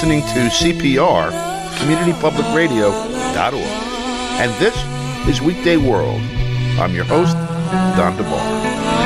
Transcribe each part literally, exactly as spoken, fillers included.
listening to C P R, community public radio dot org. And this is Weekday World. I'm your host, Don DeBar.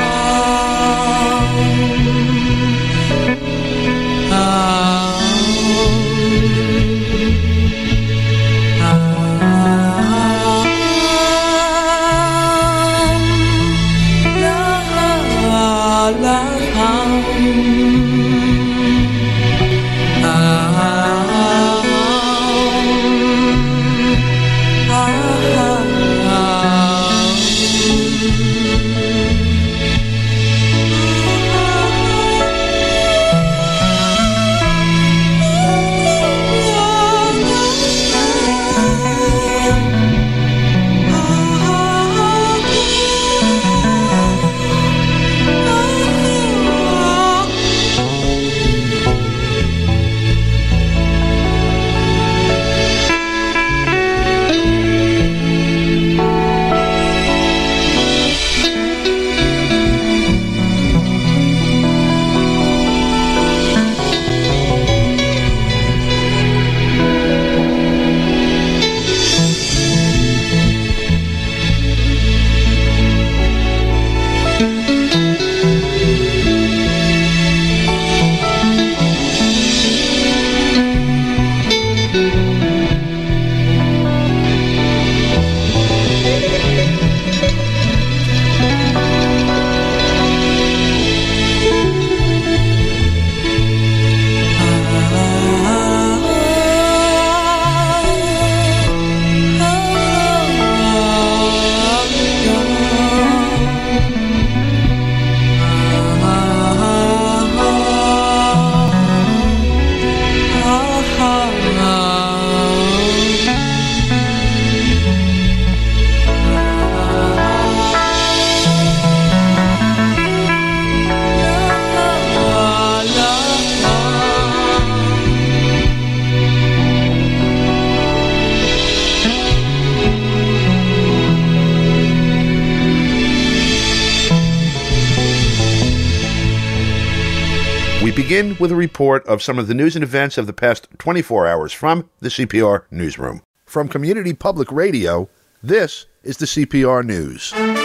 Begin with a report of some of the news and events of the past twenty-four hours from the C P R Newsroom. From Community Public Radio, this is the C P R News.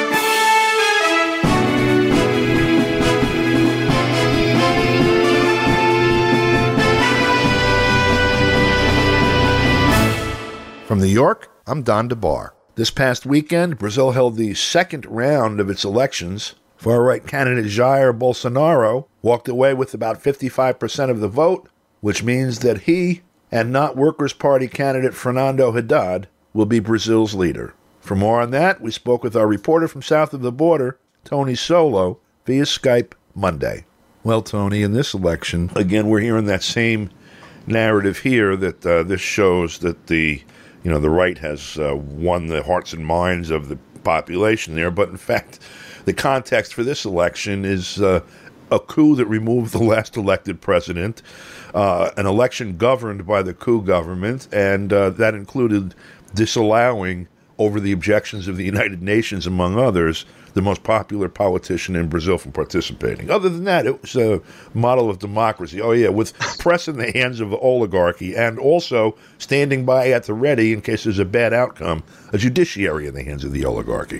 From New York, I'm Don DeBar. This past weekend, Brazil held the second round of its elections. Far-right candidate Jair Bolsonaro walked away with about fifty-five percent of the vote, which means that he and not Workers' Party candidate Fernando Haddad will be Brazil's leader. For more on that, we spoke with our reporter from south of the border, Tony Solo, via Skype Monday. Well, Tony, in this election, again, we're hearing that same narrative here that uh, this shows that the, you know, the right has uh, won the hearts and minds of the population there, but in fact, the context for this election is uh, a coup that removed the last elected president, uh, an election governed by the coup government, and uh, that included disallowing, over the objections of the United Nations, among others, the most popular politician in Brazil from participating. Other than that, it was a model of democracy. Oh, yeah, with press in the hands of the oligarchy and also standing by at the ready in case there's a bad outcome, a judiciary in the hands of the oligarchy.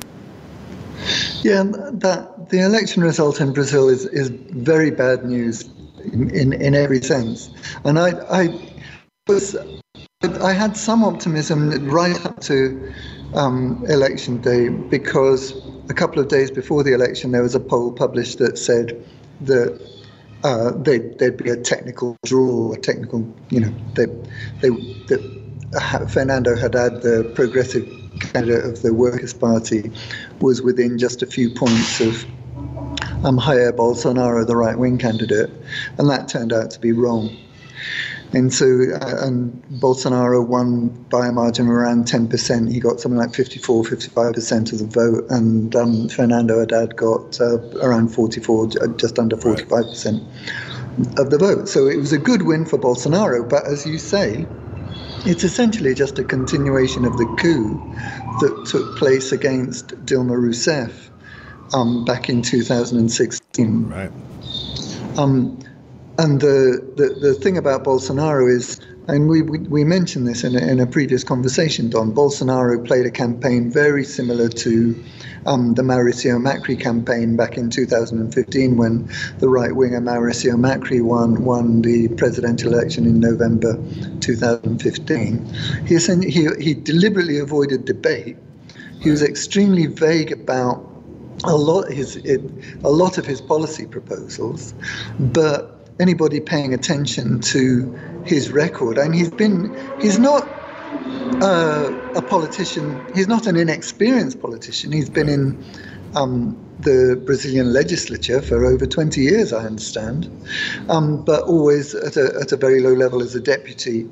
Yeah, that the election result in Brazil is, is very bad news in, in, in every sense. And I I was I had some optimism right up to um, election day, because a couple of days before the election there was a poll published that said that uh, they'd, there'd be a technical draw, a technical, you know, they they that Fernando Haddad, the progressive candidate of the Workers' Party, was within just a few points of um, Jair Bolsonaro, the right-wing candidate, and that turned out to be wrong. And so, uh, and Bolsonaro won by a margin of around ten percent. He got something like fifty-four, fifty-five percent of the vote, and um, Fernando Haddad got uh, around forty-four, just under forty-five percent of the vote. So it was a good win for Bolsonaro, but as you say, it's essentially just a continuation of the coup that took place against Dilma Rousseff um, back in two thousand sixteen. Right. Um, and the, the, the thing about Bolsonaro is, and we, we, we mentioned this in a, in a previous conversation, Don, Bolsonaro played a campaign very similar to um, the Mauricio Macri campaign back in two thousand fifteen, when the right-winger Mauricio Macri won, won the presidential election in November two thousand fifteen. He, he, he deliberately avoided debate. He was extremely vague about a lot, his, it, a lot of his policy proposals, but anybody paying attention to his record, and he's been, he's not uh, a politician, he's not an inexperienced politician. He's been in um, the Brazilian legislature for over twenty years, I understand, um, but always at a, at a very low level as a deputy.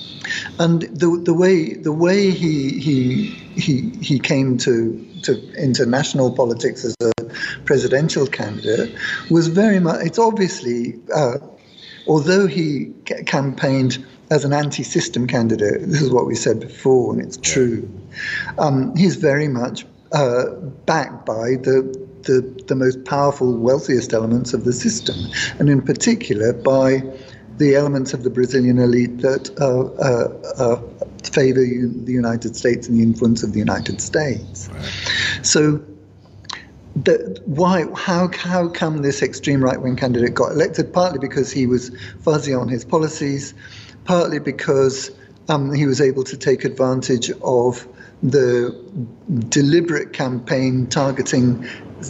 And the the way the way he he he he came to to international politics as a presidential candidate was very much. It's obviously, uh, although he c- campaigned as an anti-system candidate, this is what we said before, and it's true. Um, he's very much uh, backed by the, the the most powerful, wealthiest elements of the system, and in particular by the elements of the Brazilian elite that uh, uh, uh, favor u- the United States and the influence of the United States. Right. So, the, why? How? How come this extreme right-wing candidate got elected? Partly because he was fuzzy on his policies, partly because um, he was able to take advantage of the deliberate campaign targeting,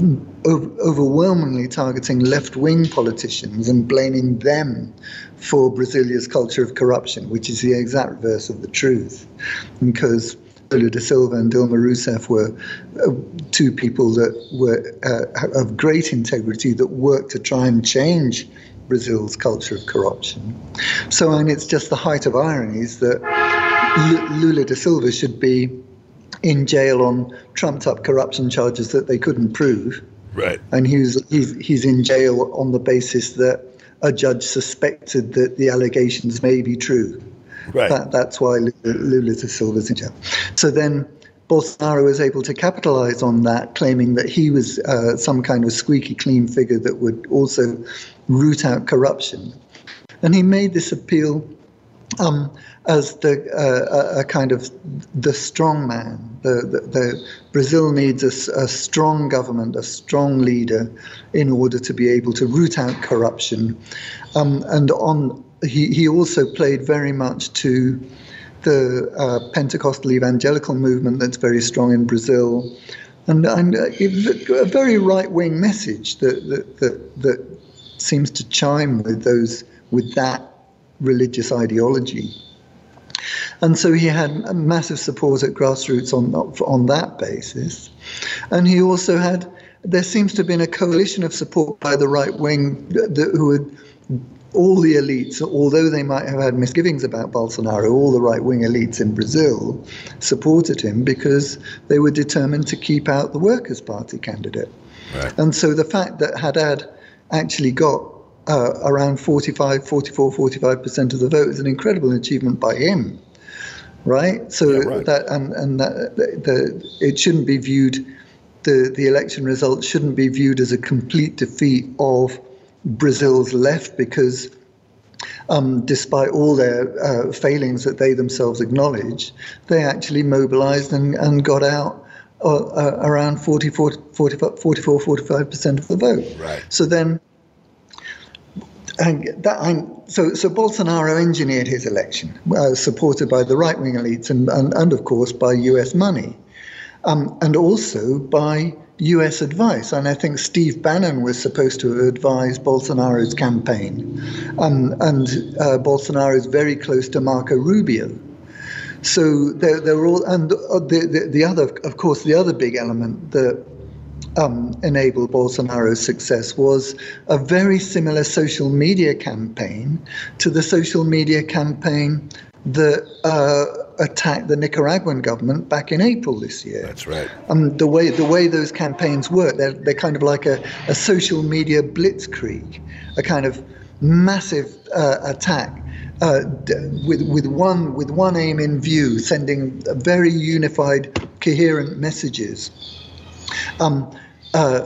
overwhelmingly targeting left-wing politicians and blaming them for Brazilia's culture of corruption, which is the exact reverse of the truth. Because Lula da Silva and Dilma Rousseff were uh, two people that were uh, of great integrity that worked to try and change Brazil's culture of corruption. So, and it's just the height of ironies that L- Lula da Silva should be in jail on trumped-up corruption charges that they couldn't prove. Right. And he's he's he's in jail on the basis that a judge suspected that the allegations may be true. Right. That, that's why Lula da Silva's in jail. So then Bolsonaro was able to capitalize on that, claiming that he was uh, some kind of squeaky clean figure that would also root out corruption. And he made this appeal um, as the uh, a, a kind of the strong man. The, the, the Brazil needs a, a strong government, a strong leader, in order to be able to root out corruption. Um, and on he, he also played very much to the uh, Pentecostal evangelical movement that's very strong in Brazil, and, and uh, a very right-wing message that that, that that seems to chime with those with that religious ideology. And so he had massive support at grassroots on on that basis, and he also had. There seems to have been a coalition of support by the right wing that, who had. All the elites, although they might have had misgivings about Bolsonaro, all the right-wing elites in Brazil supported him because they were determined to keep out the Workers' Party candidate. Right. And so the fact that Haddad actually got uh, around forty-five, forty-four, forty-five percent of the vote is an incredible achievement by him, right? So yeah, right. that and and that, the, the, it shouldn't be viewed. The the election results shouldn't be viewed as a complete defeat of Brazil's left, because um, despite all their uh, failings that they themselves acknowledge, they actually mobilized and, and got out uh, uh, around forty-four, forty-five, forty-four, forty-five percent of the vote. Right. So then, and that, and so, so Bolsonaro engineered his election, uh, supported by the right-wing elites and, and, and, of course, by U S money, um, and also by U S advice. And I think Steve Bannon was supposed to advise Bolsonaro's campaign. Um, and uh, Bolsonaro is very close to Marco Rubio. So they're, they're all, and the, the, the other, of course, the other big element that um, enabled Bolsonaro's success was a very similar social media campaign to the social media campaign that uh, attacked the Nicaraguan government back in April this year. That's right. Um, the way the way those campaigns work, they're they're kind of like a, a social media blitzkrieg, a kind of massive uh, attack uh, d- with with one with one aim in view, sending very unified, coherent messages. Um, uh,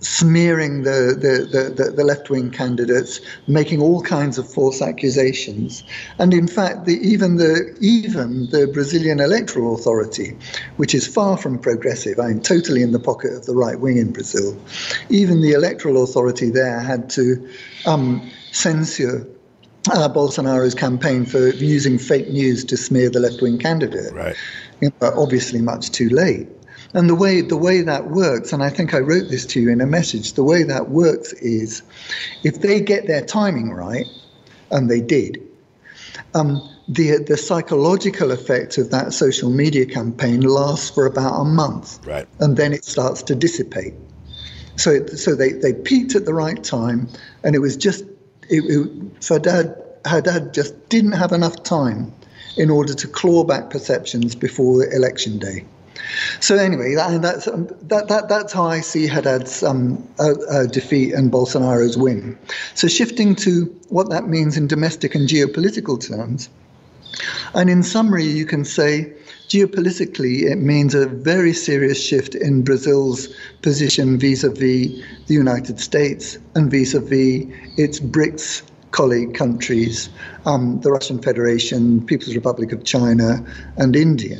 smearing the, the, the, the left-wing candidates, making all kinds of false accusations. And in fact, the, even the even the Brazilian Electoral Authority, which is far from progressive, I mean, totally in the pocket of the right wing in Brazil, even the Electoral Authority there had to um, censure uh, Bolsonaro's campaign for using fake news to smear the left-wing candidate. Right. You know, obviously much too late. And the way the way that works, and I think I wrote this to you in a message, the way that works is if they get their timing right, and they did, um, the the psychological effect of that social media campaign lasts for about a month, right, and then it starts to dissipate. So it, so they, they peaked at the right time, and it was just it, it, Haddad, Haddad just didn't have enough time in order to claw back perceptions before election day. So anyway, that, that's um, that, that that's how I see Haddad's um, uh, uh, defeat and Bolsonaro's win. So shifting to what that means in domestic and geopolitical terms, and in summary, you can say geopolitically it means a very serious shift in Brazil's position vis-a-vis the United States and vis-a-vis its BRICS colleague countries, um, the Russian Federation, People's Republic of China, and India.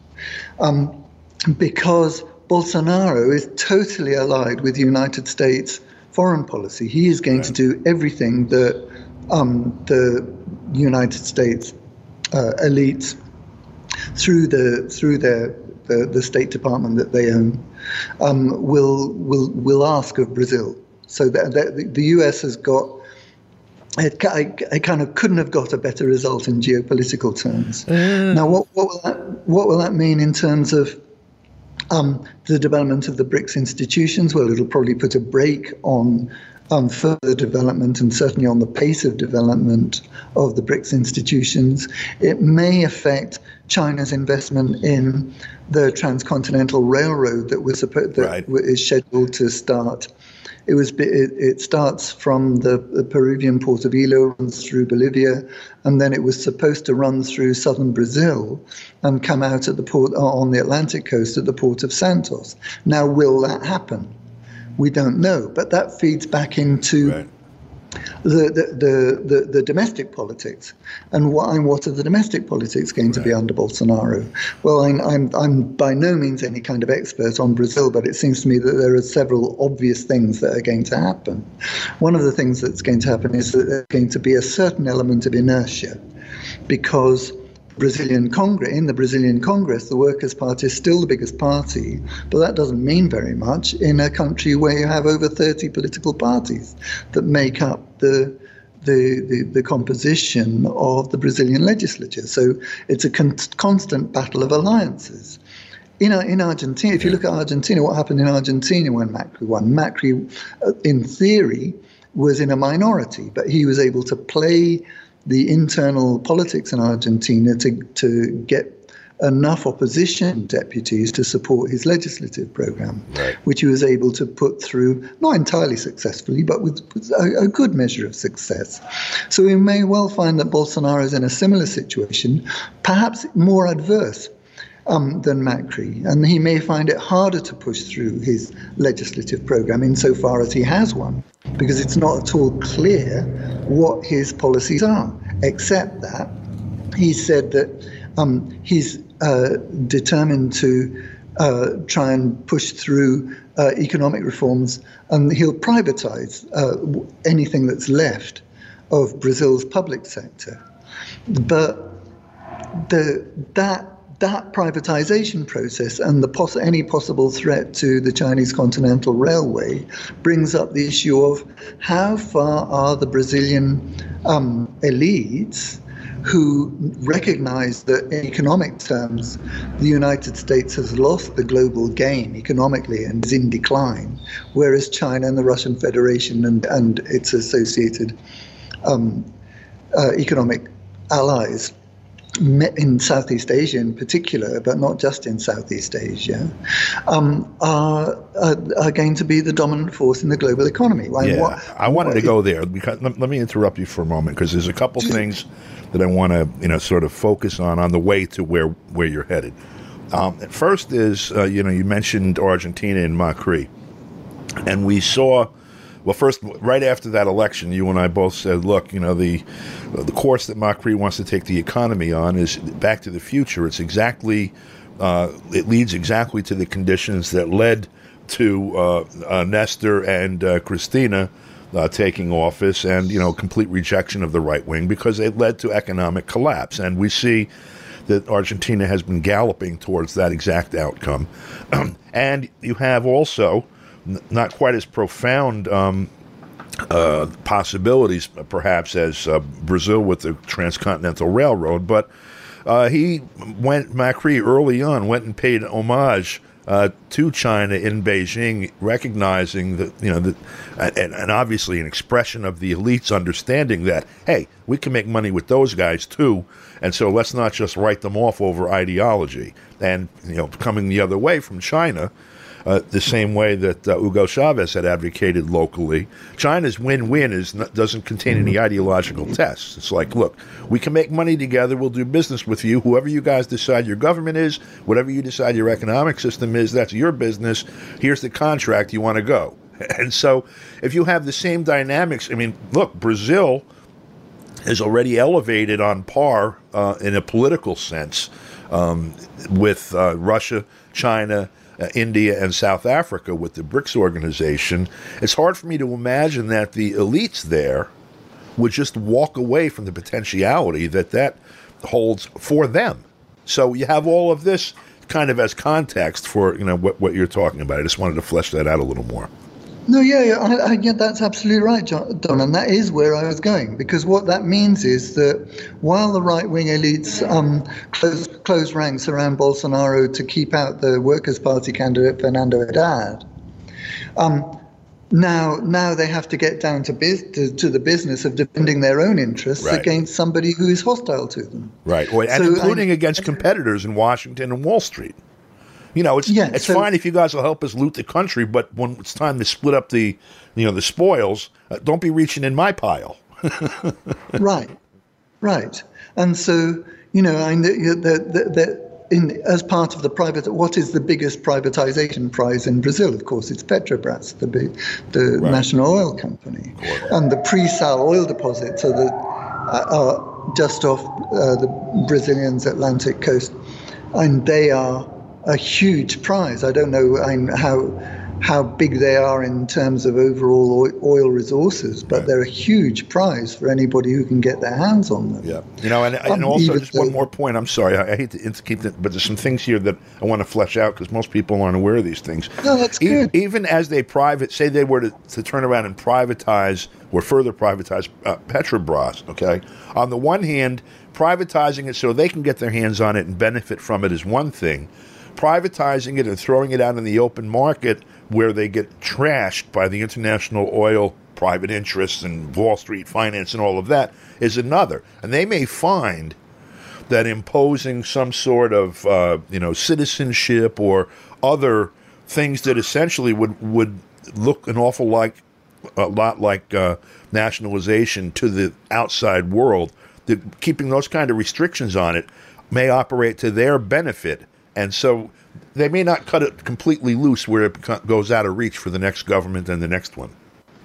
Um, because Bolsonaro is totally allied with the United States foreign policy. He is going right. to do everything that um, the United States uh, elites, through the through their the, the State Department that they own, um, will will will ask of Brazil. So that, that the U S has got. It, it kind of couldn't have got a better result in geopolitical terms. Uh. Now, what, what will that what will that mean in terms of um, the development of the BRICS institutions? Well, it'll probably put a brake on um, further development and certainly on the pace of development of the BRICS institutions. It may affect China's investment in the transcontinental railroad that was supposed that right. is scheduled to start. It was. It, it starts from the, the Peruvian port of Ilo, runs through Bolivia, and then it was supposed to run through southern Brazil and come out at the port on the Atlantic coast at the port of Santos. Now, will that happen? We don't know, but that feeds back into right. the, the, the, the, the domestic politics. And what, and what are the domestic politics going to right. be under Bolsonaro? Well, I'm, I'm, I'm by no means any kind of expert on Brazil, but it seems to me that there are several obvious things that are going to happen. One of the things that's going to happen is that there's going to be a certain element of inertia, because Brazilian Congress, in the Brazilian Congress, the Workers' Party is still the biggest party, but that doesn't mean very much in a country where you have over thirty political parties that make up the the the, the composition of the Brazilian legislature. So it's a con- constant battle of alliances. In, in Argentina, if you look at Argentina, what happened in Argentina when Macri won? Macri, uh, in theory, was in a minority, but he was able to play the internal politics in Argentina to, to get enough opposition deputies to support his legislative program, right. which he was able to put through, not entirely successfully, but with, with a, a good measure of success. So we may well find that Bolsonaro is in a similar situation, perhaps more adverse um, than Macri, and he may find it harder to push through his legislative program insofar as he has one, because it's not at all clear what his policies are, except that he said that um, he's uh, determined to uh, try and push through uh, economic reforms, and he'll privatize uh, anything that's left of Brazil's public sector. But the that that privatization process and the poss- any possible threat to the Chinese Continental Railway brings up the issue of how far are the Brazilian um, elites who recognize that in economic terms the United States has lost the global game economically and is in decline, whereas China and the Russian Federation and, and its associated um, uh, economic allies in Southeast Asia in particular, but not just in Southeast Asia, um, are, are are going to be the dominant force in the global economy. Like, yeah, what, I wanted what, to go there because let, let me interrupt you for a moment, because there's a couple things that I want to you know sort of focus on on the way to where where you're headed. Um, first is uh, you know you mentioned Argentina and Macri. And we saw, well, first, right after that election, you and I both said, look, you know, the the course that Macri wants to take the economy on is back to the future. It's exactly, uh, it leads exactly to the conditions that led to uh, uh, Nestor and uh, Cristina uh, taking office, and, you know, complete rejection of the right wing, because it led to economic collapse. And we see that Argentina has been galloping towards that exact outcome. And you have also n- not quite as profound um, uh, possibilities, perhaps, as uh, Brazil with the Transcontinental Railroad, but uh, he went, Macri early on, went and paid homage Uh, to China in Beijing, recognizing that, you know, that, and, and obviously an expression of the elite's understanding that, hey, we can make money with those guys too, and so let's not just write them off over ideology. And, you know, coming the other way from China, uh, the same way that uh, Hugo Chavez had advocated locally, China's win-win is not, doesn't contain any ideological tests. It's like, look, we can make money together, we'll do business with you, whoever you guys decide your government is, whatever you decide your economic system is, that's your business, here's the contract, you want to go. And so if you have the same dynamics, I mean, look, Brazil is already elevated on par uh, in a political sense um, with uh, Russia, China, Uh, India, and South Africa with the BRICS organization. It's hard for me to imagine that the elites there would just walk away from the potentiality that that holds for them. So you have all of this kind of as context for, you know, what, what you're talking about. I just wanted to flesh that out a little more. No, yeah, yeah, I, I, yeah, that's absolutely right, John, Don, and that is where I was going, because what that means is that while the right-wing elites um, close, close ranks around Bolsonaro to keep out the Workers' Party candidate Fernando Haddad, um, now now they have to get down to, biz, to, to the business of defending their own interests right. against somebody who is hostile to them. Right, well, and so, including I, against competitors in Washington and Wall Street. You know, it's yeah, it's so, fine if you guys will help us loot the country, but when it's time to split up the, you know, the spoils, uh, don't be reaching in my pile. Right, right, and so, you know, I that that in as part of the private, what is the biggest privatization prize in Brazil? Of course, it's Petrobras, the big, the right. national oil company, and the pre-sal oil deposits are the are just off uh, the Brazilian's Atlantic coast, and they are a huge prize. I don't know how how big they are in terms of overall oil resources, but right. they're a huge prize for anybody who can get their hands on them. Yeah, you know, and, and um, also just one more point. I'm sorry, I, I hate to keep that, but there's some things here that I want to flesh out because most people aren't aware of these things. No, that's even, good. Even as they private, say they were to, to turn around and privatize or further privatize uh, Petrobras. Okay, on the one hand, privatizing it so they can get their hands on it and benefit from it is one thing. Privatizing it and throwing it out in the open market where they get trashed by the international oil private interests and Wall Street finance and all of that is another. And they may find that imposing some sort of, uh, you know, citizenship or other things that essentially would, would look an awful like a lot like uh, nationalization to the outside world, that keeping those kind of restrictions on it may operate to their benefit. And so they may not cut it completely loose where it goes out of reach for the next government and the next one.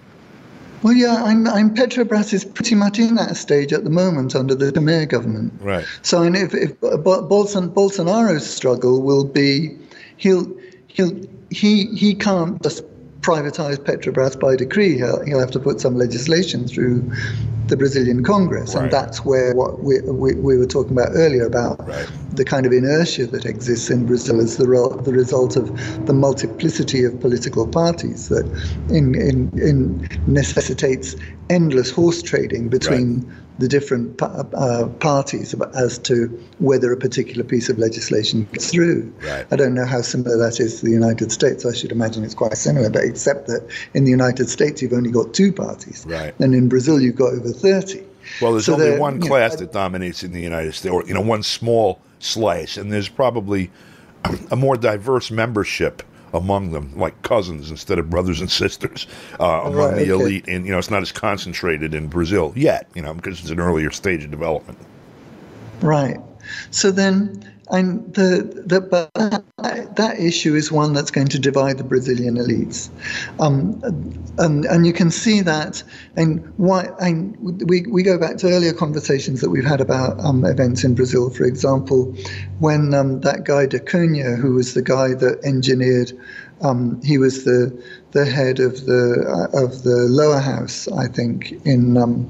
Well, yeah, I'm, I'm Petrobras is pretty much in that stage at the moment under the Temer government. Right. So, and if, if Bolson, Bolsonaro's struggle will be, he'll he'll he he can't just privatize Petrobras by decree. He'll, he'll have to put some legislation through the Brazilian Congress, right. and that's where what we, we we were talking about earlier about right. the kind of inertia that exists in Brazil as the re- the result of the multiplicity of political parties that in in, in necessitates endless horse trading between right. the different pa- uh, parties as to whether a particular piece of legislation gets through. Right. I don't know how similar that is to the United States. I should imagine it's quite similar, but except that in the United States you've only got two parties, right. and in Brazil you've got over thirty. Well, there's so only one class know, that dominates in the United States, or you know, one small slice, and there's probably a more diverse membership among them, like cousins instead of brothers and sisters uh, among right, the okay. elite. And you know, it's not as concentrated in Brazil yet, you know, because it's an earlier stage of development. Right. So then, And the, the but that, that issue is one that's going to divide the Brazilian elites, um, and and you can see that. And why? And we we go back to earlier conversations that we've had about um, events in Brazil. For example, when um, that guy da Cunha, who was the guy that engineered, um, he was the the head of the uh, of the lower house, I think, in. Um,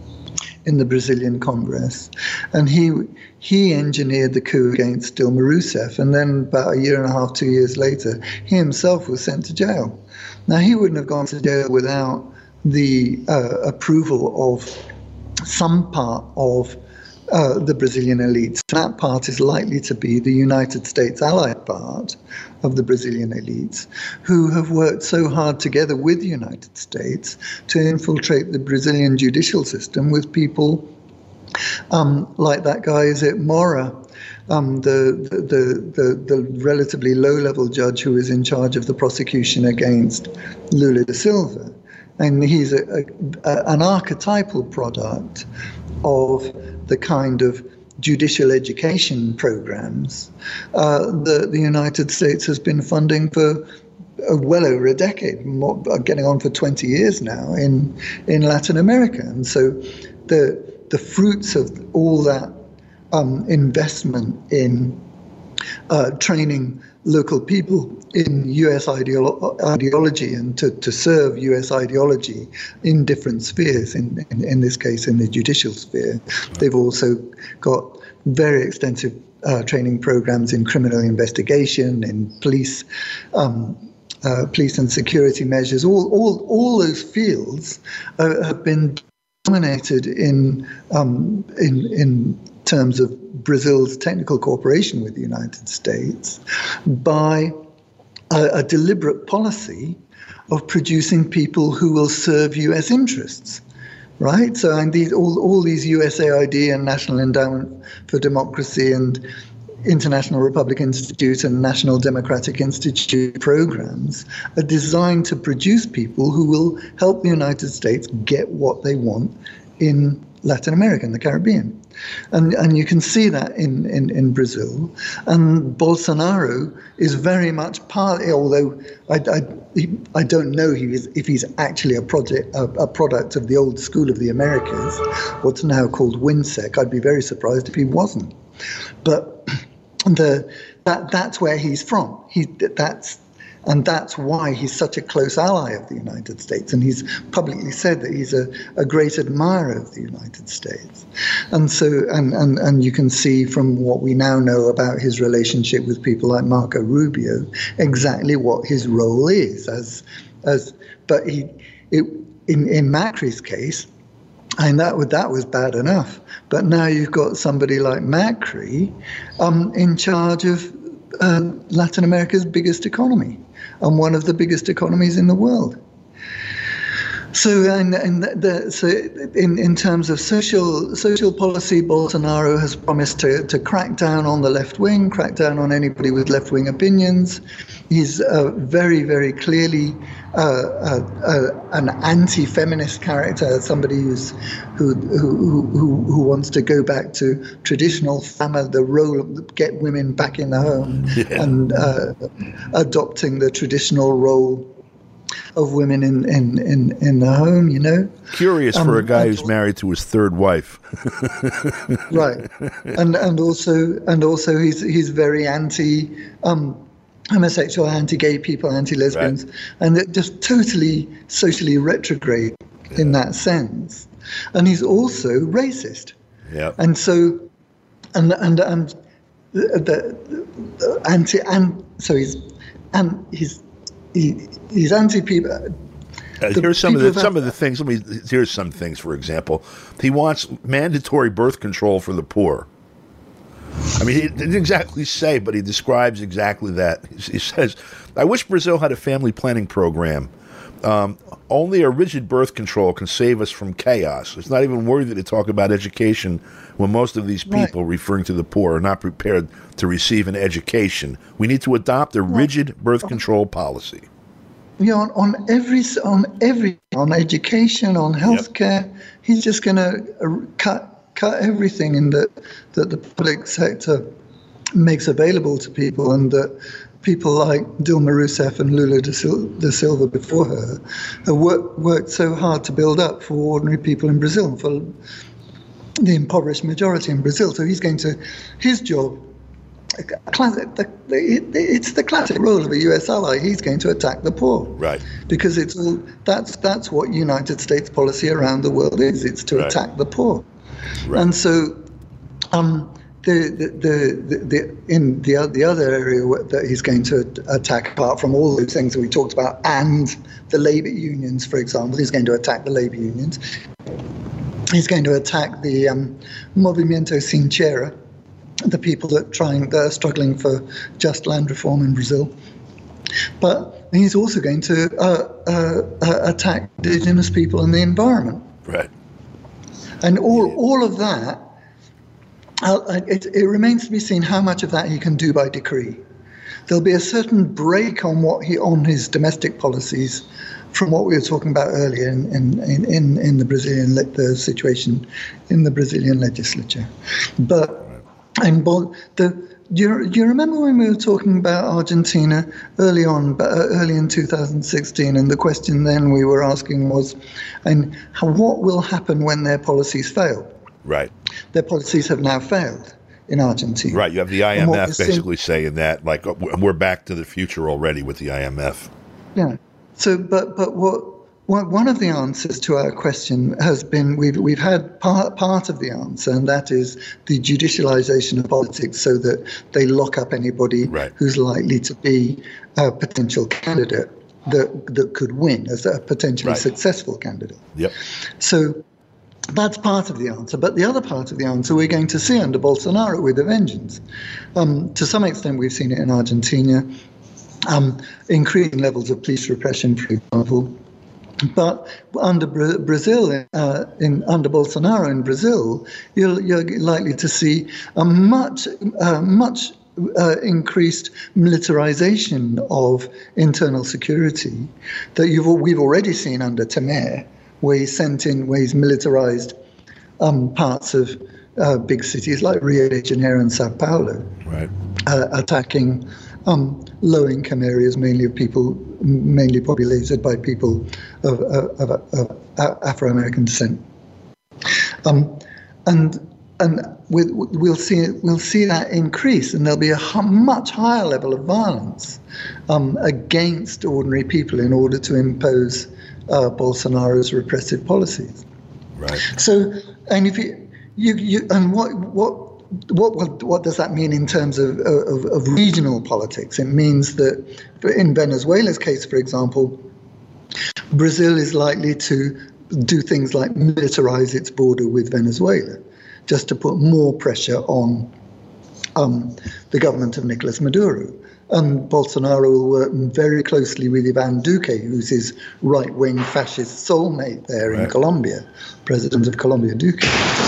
in the Brazilian Congress, and he he engineered the coup against Dilma Rousseff, and then about a year and a half, two years later, he himself was sent to jail. Now, he wouldn't have gone to jail without the uh, approval of some part of uh, the Brazilian elites. That part is likely to be the United States allied part of the Brazilian elites, who have worked so hard together with the United States to infiltrate the Brazilian judicial system with people um, like that guy, is it Mora, um, the, the, the, the relatively low-level judge who is in charge of the prosecution against Lula da Silva. And he's a, a, a, an archetypal product of the kind of judicial education programs uh, that the United States has been funding for uh, well over a decade, more, getting on for twenty years now in in Latin America. And so the the fruits of all that um, investment in uh, training local people in U S ideolo- ideology and to, to serve U S ideology in different spheres, in, in, in this case in the judicial sphere. They've also got very extensive uh, training programs in criminal investigation, in police um, uh, police and security measures. All, all, all those fields uh, have been dominated in um, in in terms of Brazil's technical cooperation with the United States by a, a deliberate policy of producing people who will serve U S interests, right? So and these, all, all these U S A I D and National Endowment for Democracy and International Republic Institute and National Democratic Institute programs are designed to produce people who will help the United States get what they want in Latin America and the Caribbean. And and you can see that in, in, in Brazil. And Bolsonaro is very much part, although I, I, he, I don't know he is, if he's actually a, project, a, a product of the old school of the Americas, what's now called WINSEC. I'd be very surprised if he wasn't. But the that that's where he's from. He that's And that's why he's such a close ally of the United States. And he's publicly said that he's a, a great admirer of the United States. And so, and, and, and you can see from what we now know about his relationship with people like Marco Rubio, exactly what his role is. As, as, but he, it, in, in Macri's case, and that, that was bad enough. But now you've got somebody like Macri um, in charge of uh, Latin America's biggest economy, and one of the biggest economies in the world. So, and, and the, so in, in terms of social social policy, Bolsonaro has promised to, to crack down on the left wing, crack down on anybody with left wing opinions. He's uh, very, very clearly uh, uh, uh, an anti-feminist character, somebody who's who who who who wants to go back to traditional family, the role of get women back in the home, yeah. and uh, adopting the traditional role of women in, in, in, in the home, you know. Curious um, for a guy who's married to his third wife. Right. And and also and also he's he's very anti um, homosexual, anti-gay people, anti-lesbians, right. And they're just totally socially retrograde yeah. in that sense. And he's also racist. Yeah. And so and and and the, the, the anti and so he's and he's He, he's anti-people. Uh, here's some of the some of the things. Let me. Here's some things. For example, he wants mandatory birth control for the poor. I mean, he didn't exactly say, but he describes exactly that. He, he says, "I wish Brazil had a family planning program. Um, only a rigid birth control can save us from chaos. It's not even worthy to talk about education when most of these people, right. referring to the poor, are not prepared to receive an education. We need to adopt a rigid birth control policy." You know, on, on every on every on education, on healthcare, yep. he's just going to cut cut everything in the that the public sector makes available to people, and that people like Dilma Rousseff and Lula da Sil- da Silva before her have worked, worked so hard to build up for ordinary people in Brazil, for the impoverished majority in Brazil. So he's going to, his job, classic, the, it, it's the classic role of a U S ally. He's going to attack the poor, right? Because it's all that's that's what United States policy around the world is. It's to right. attack the poor, right. And so, um, the the, the the the in the the other area that he's going to attack, apart from all those things that we talked about, and the labor unions, for example, he's going to attack the labor unions. He's going to attack the um, Movimento Sincera, the people that trying that are struggling for just land reform in Brazil. But he's also going to uh, uh, uh, attack indigenous people and the environment. Right. And all all of that, uh, it, it remains to be seen how much of that he can do by decree. There'll be a certain break on what he on his domestic policies from what we were talking about earlier in in in, in the Brazilian the situation in the Brazilian legislature, but. And the, do you, do you remember when we were talking about Argentina early on, uh, early in two thousand sixteen, and the question then we were asking was, and how, what will happen when their policies fail? Right. Their policies have now failed in Argentina. Right. You have the I M F basically saying that, like, we're back to the future already with the I M F. Yeah. So, but but what? One of the answers to our question has been we've we've had part part of the answer, and that is the judicialization of politics, so that they lock up anybody right. who's likely to be a potential candidate that that could win as a potentially right. successful candidate. Yep. So that's part of the answer. But the other part of the answer we're going to see under Bolsonaro with a vengeance. Um, to some extent, we've seen it in Argentina, um, increasing levels of police repression, for example. But under Bra- Brazil, uh, in under Bolsonaro in Brazil, you're, you're likely to see a much, uh, much uh, increased militarization of internal security that you've we've already seen under Temer, where he sent in, where he's militarized um, parts of uh, big cities like Rio de Janeiro and Sao Paulo, right, uh, attacking um, low-income areas, mainly of people. mainly populated by people of, of, of, of Afro-American descent, um, and and with, we'll see we'll see that increase, and there'll be a h- much higher level of violence um, against ordinary people in order to impose uh, Bolsonaro's repressive policies. Right. So, and if you you, you and what what. What, what what does that mean in terms of, of, of regional politics? It means that in Venezuela's case, for example, Brazil is likely to do things like militarize its border with Venezuela, just to put more pressure on um, the government of Nicolas Maduro. And Bolsonaro will work very closely with Ivan Duque, who's his right-wing fascist soulmate there right. in Colombia, President of Colombia, Duque.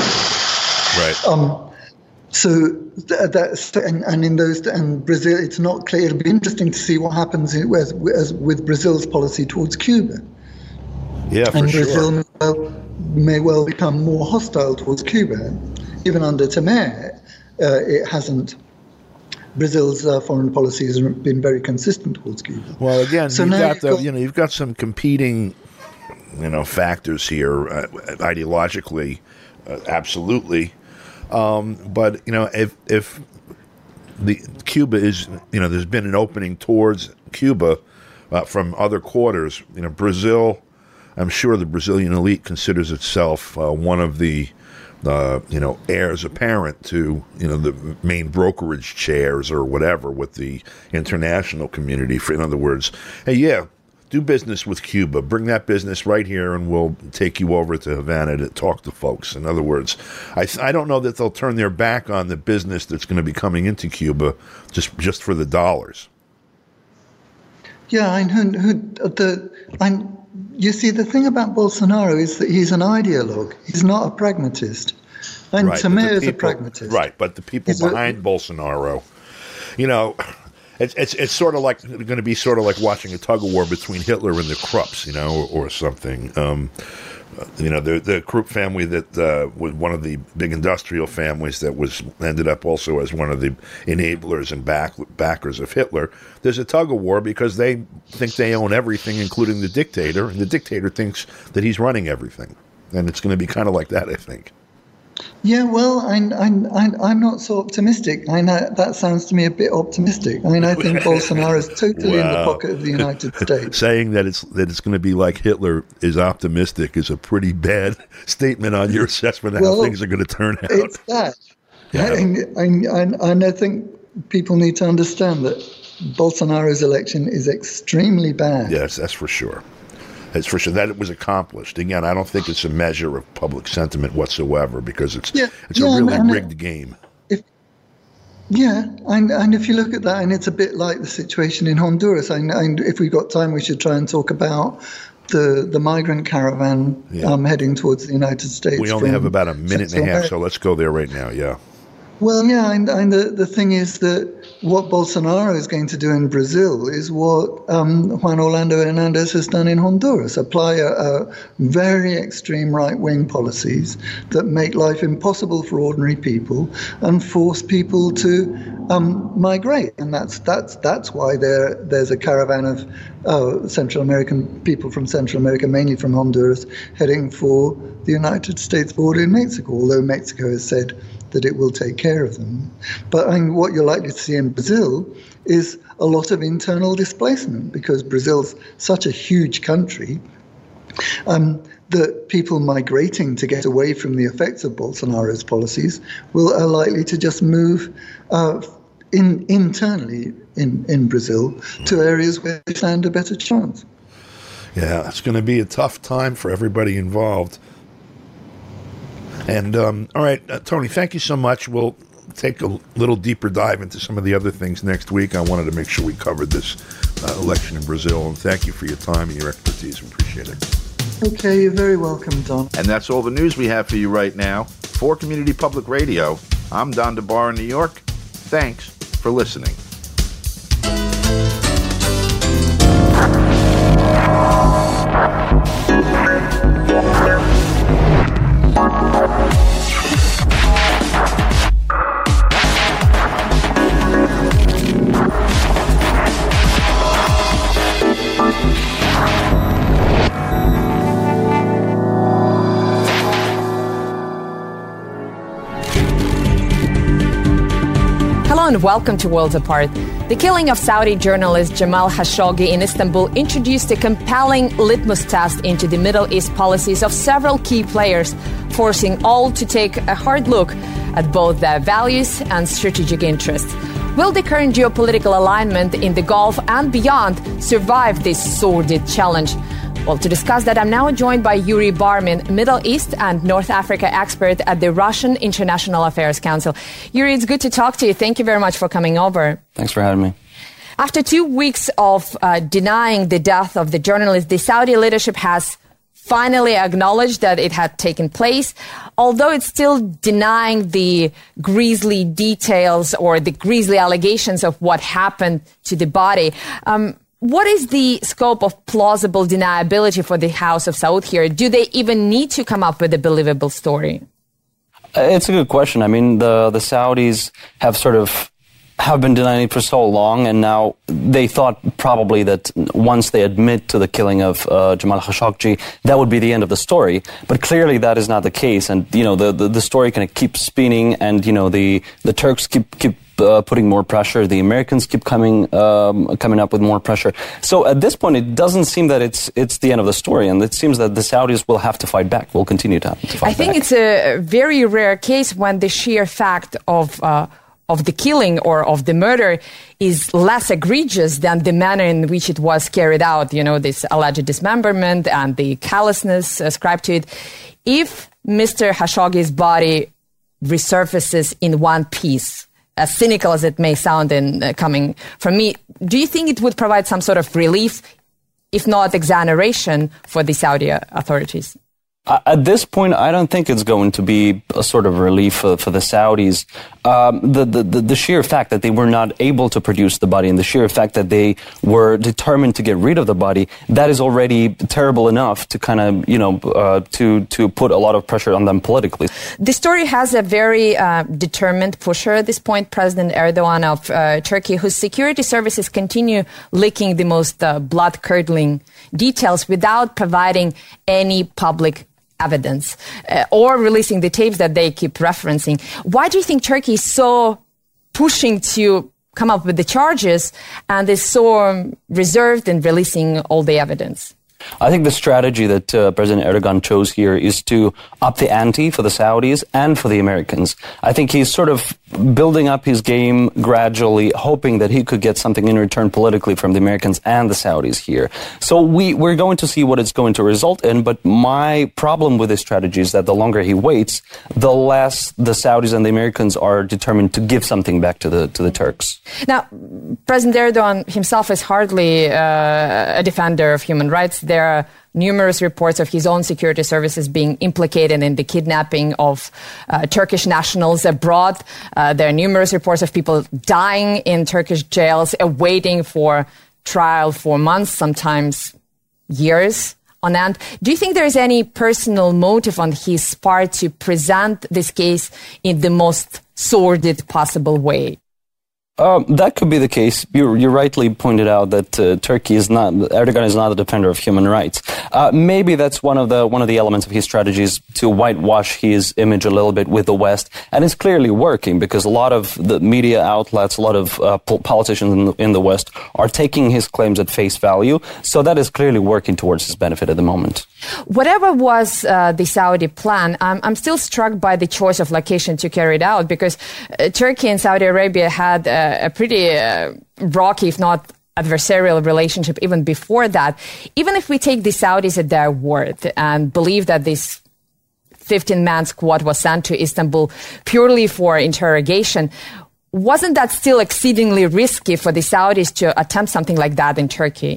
Right. Um, So that's and, and in those and Brazil, it's not clear. It'll be interesting to see what happens in, with, with Brazil's policy towards Cuba. Yeah, for and sure. Brazil may well, may well become more hostile towards Cuba. Even under Temer, uh, it hasn't. Brazil's uh, foreign policy has been very consistent towards Cuba. Well, again, so you've got you've the got, you know you've got some competing, you know, factors here uh, ideologically, uh, absolutely. Um, but, you know, if if the Cuba is, you know, there's been an opening towards Cuba uh, from other quarters, you know, Brazil, I'm sure the Brazilian elite considers itself uh, one of the, uh, you know, heirs apparent to, you know, the main brokerage chairs or whatever with the international community. For, in other words, hey, yeah, do business with Cuba. Bring that business right here, and we'll take you over to Havana to talk to folks. In other words, I I don't know that they'll turn their back on the business that's going to be coming into Cuba just just for the dollars. Yeah, and who, who the and you see the thing about Bolsonaro is that he's an ideologue. He's not a pragmatist, and right, Temer is people, a pragmatist. Right, but the people he's behind a, Bolsonaro, you know. It's it's it's sort of like going to be sort of like watching a tug of war between Hitler and the Krupps, you know, or, or something. Um, you know, the the Krupp family that uh, was one of the big industrial families that was ended up also as one of the enablers and back, backers of Hitler. There's a tug of war because they think they own everything, including the dictator, and the dictator thinks that he's running everything, and it's going to be kind of like that, I think. Yeah, well, I'm, I'm, I'm, I'm not so optimistic. I know that sounds to me a bit optimistic. I mean, I think Bolsonaro is totally wow. in the pocket of the United States. Saying that it's that it's going to be like Hitler is optimistic is a pretty bad statement on your assessment of well, how things are going to turn out. It's that. Yeah. And, and, and, and I think people need to understand that Bolsonaro's election is extremely bad. Yes, that's for sure. It's for sure that it was accomplished. Again, I don't think it's a measure of public sentiment whatsoever because it's yeah, it's yeah, a really and, and rigged game. If, yeah, and, and if you look at that, and it's a bit like the situation in Honduras. And, and if we've got time, we should try and talk about the the migrant caravan yeah. um, heading towards the United States. We only have about a minute Central and a half, America. So let's go there right now. Yeah. Well, yeah, and, and the, the thing is that what Bolsonaro is going to do in Brazil is what um, Juan Orlando Hernandez has done in Honduras, apply a, a very extreme right-wing policies that make life impossible for ordinary people and force people to um, migrate. And that's that's that's why there there's a caravan of uh, Central American people from Central America, mainly from Honduras, heading for the United States border in Mexico, although Mexico has said that it will take care of them. But I mean, what you're likely to see in Brazil is a lot of internal displacement because Brazil's such a huge country um, that people migrating to get away from the effects of Bolsonaro's policies will are likely to just move uh, in internally in, in Brazil to areas where they stand a better chance. Yeah, it's going to be a tough time for everybody involved. And, um, all right, uh, Tony, thank you so much. We'll take a little deeper dive into some of the other things next week. I wanted to make sure we covered this uh, election in Brazil. And thank you for your time and your expertise. We appreciate it. Okay, you're very welcome, Don. And that's all the news we have for you right now. For Community Public Radio, I'm Don DeBar in New York. Thanks for listening. Hello and welcome to Worlds Apart. The killing of Saudi journalist Jamal Khashoggi in Istanbul introduced a compelling litmus test into the Middle East policies of several key players, forcing all to take a hard look at both their values and strategic interests. Will the current geopolitical alignment in the Gulf and beyond survive this sordid challenge? Well, to discuss that, I'm now joined by Yuri Barmin, Middle East and North Africa expert at the Russian International Affairs Council. Yuri, it's good to talk to you. Thank you very much for coming over. Thanks for having me. After two weeks of uh, denying the death of the journalist, the Saudi leadership has finally acknowledged that it had taken place, although it's still denying the grisly details or the grisly allegations of what happened to the body. Um, What is the scope of plausible deniability for the House of Saud here? Do they even need to come up with a believable story? It's a good question. I mean, the, the Saudis have sort of have been denying it for so long, and now they thought probably that once they admit to the killing of uh, Jamal Khashoggi, that would be the end of the story. But clearly that is not the case, and you know the the, the story kind of keeps spinning, and you know the the Turks keep keep. Uh, putting more pressure. The Americans keep coming um, coming up with more pressure. So at this point, it doesn't seem that it's it's the end of the story, and it seems that the Saudis will have to fight back. Will continue to, to fight I think back. It's a very rare case when the sheer fact of uh, of the killing or of the murder is less egregious than the manner in which it was carried out. You know, this alleged dismemberment and the callousness ascribed to it. If Mister Khashoggi's body resurfaces in one piece, as cynical as it may sound in uh, coming from me, do you think it would provide some sort of relief, if not exoneration, for the Saudi authorities? Uh, at this point, I don't think it's going to be a sort of relief for, for the Saudis. um, the, the, the, the sheer fact that they were not able to produce the body and the sheer fact that they were determined to get rid of the body, that is already terrible enough to kind of, you know, uh, to, to put a lot of pressure on them politically. The story has a very uh, determined pusher at this point, President Erdogan of uh, Turkey, whose security services continue leaking the most uh, blood-curdling details without providing any public evidence uh, or releasing the tapes that they keep referencing. Why do you think Turkey is so pushing to come up with the charges and is so um, reserved in releasing all the evidence? I think the strategy that uh, President Erdogan chose here is to up the ante for the Saudis and for the Americans. I think he's sort of building up his game gradually, hoping that he could get something in return politically from the Americans and the Saudis here. So we, we're going to see what it's going to result in, but my problem with this strategy is that the longer he waits, the less the Saudis and the Americans are determined to give something back to the to the Turks. Now, President Erdogan himself is hardly uh, a defender of human rights. There are numerous reports of his own security services being implicated in the kidnapping of uh, Turkish nationals abroad. Uh, there are numerous reports of people dying in Turkish jails, awaiting for trial for months, sometimes years on end. Do you think there is any personal motive on his part to present this case in the most sordid possible way? Um, that could be the case. You, you rightly pointed out that uh, Turkey is not, Erdogan is not a defender of human rights. Uh, maybe that's one of the one of the elements of his strategies to whitewash his image a little bit with the West, and it's clearly working because a lot of the media outlets, a lot of uh, po- politicians in the, in the West are taking his claims at face value. So that is clearly working towards his benefit at the moment. Whatever was uh, the Saudi plan, I'm, I'm still struck by the choice of location to carry it out because uh, Turkey and Saudi Arabia had uh, a pretty uh, rocky, if not adversarial relationship even before that. Even if we take the Saudis at their word and believe that this fifteen-man squad was sent to Istanbul purely for interrogation, wasn't that still exceedingly risky for the Saudis to attempt something like that in Turkey?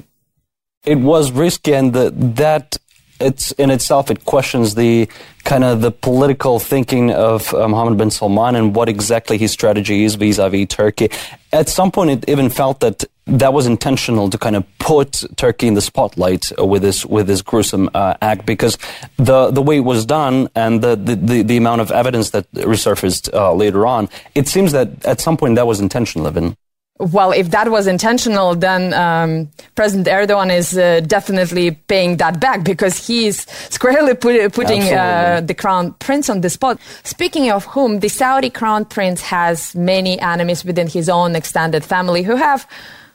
It was risky, and the, that it's in itself, it questions the kind of the political thinking of uh, Mohammed bin Salman and what exactly his strategy is vis-a-vis Turkey. At some point, it even felt that that was intentional to kind of put Turkey in the spotlight with this with this gruesome uh, act, because the the way it was done and the the, the, the amount of evidence that resurfaced uh, later on, it seems that at some point that was intentional, even. Well, if that was intentional, then um, President Erdogan is uh, definitely paying that back because he's squarely put, putting uh, the crown prince on the spot. Speaking of whom, the Saudi crown prince has many enemies within his own extended family who have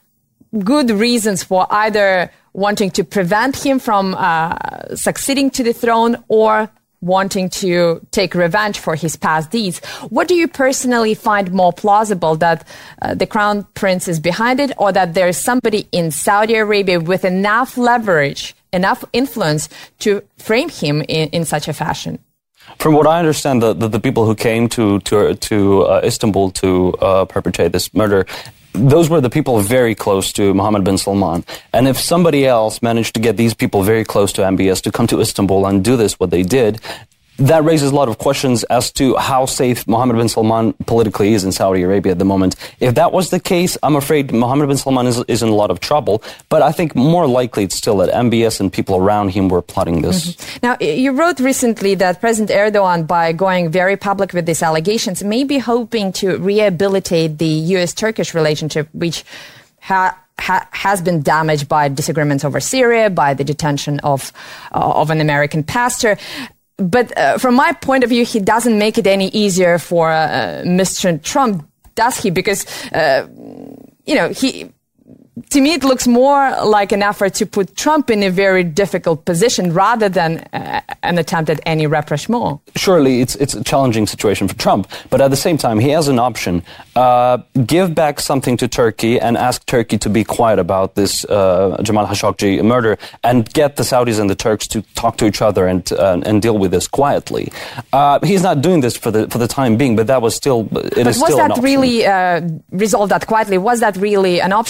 good reasons for either wanting to prevent him from uh, succeeding to the throne or wanting to take revenge for his past deeds. What do you personally find more plausible, that uh, the crown prince is behind it, or that there is somebody in Saudi Arabia with enough leverage, enough influence to frame him in, in such a fashion? From what I understand, the, the, the people who came to to, to uh, Istanbul to uh, perpetrate this murder, those were the people very close to Mohammed bin Salman. And if somebody else managed to get these people very close to M B S to come to Istanbul and do this, what they did, that raises a lot of questions as to how safe Mohammed bin Salman politically is in Saudi Arabia at the moment. If that was the case, I'm afraid Mohammed bin Salman is, is in a lot of trouble. But I think more likely it's still that M B S and people around him were plotting this. Mm-hmm. Now, you wrote recently that President Erdogan, by going very public with these allegations, may be hoping to rehabilitate the U S-Turkish relationship, which ha- ha- has been damaged by disagreements over Syria, by the detention of, uh, of an American pastor. But uh, from my point of view, he doesn't make it any easier for uh, Mister Trump, does he? Because, uh, you know, he... To me, it looks more like an effort to put Trump in a very difficult position rather than uh, an attempt at any rapprochement. Surely it's it's a challenging situation for Trump, but at the same time, he has an option. Uh, give back something to Turkey and ask Turkey to be quiet about this uh, Jamal Khashoggi murder and get the Saudis and the Turks to talk to each other and uh, and deal with this quietly. Uh, he's not doing this for the for the time being, but that was still, it but is still an option. But was that really uh, resolved that quietly? Was that really an option once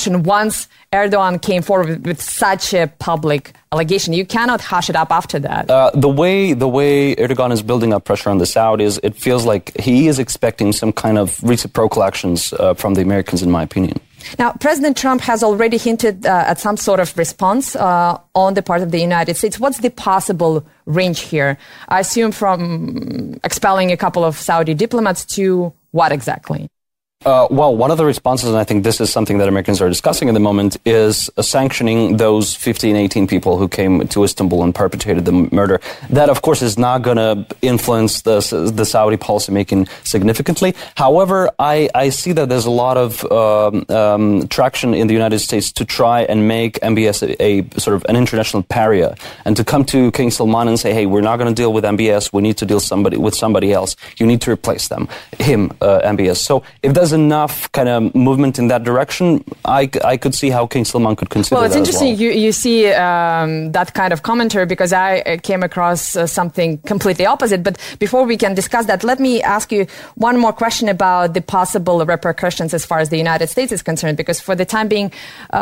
once Erdogan came forward with, with such a public allegation, you cannot hush it up after that. Uh, the way the way Erdogan is building up pressure on the Saudis, it feels like he is expecting some kind of reciprocal actions uh, from the Americans, in my opinion. Now, President Trump has already hinted uh, at some sort of response uh, on the part of the United States. What's the possible range here? I assume from expelling a couple of Saudi diplomats to what exactly? Uh, well, one of the responses, and I think this is something that Americans are discussing at the moment, is uh, sanctioning those fifteen, eighteen people who came to Istanbul and perpetrated the murder. That, of course, is not going to influence the, the Saudi policymaking significantly. However, I, I see that there's a lot of um, um, traction in the United States to try and make M B S a, a sort of an international pariah, and to come to King Salman and say, hey, we're not going to deal with M B S, we need to deal somebody with somebody else. You need to replace them, him, uh, M B S. So if there's enough kind of movement in that direction, I, I could see how King Salman could consider well, it's that interesting as well. you, you see um, that kind of commentary, because I came across uh, something completely opposite. But before we can discuss that, let me ask you one more question about the possible repercussions as far as the United States is concerned, because for the time being,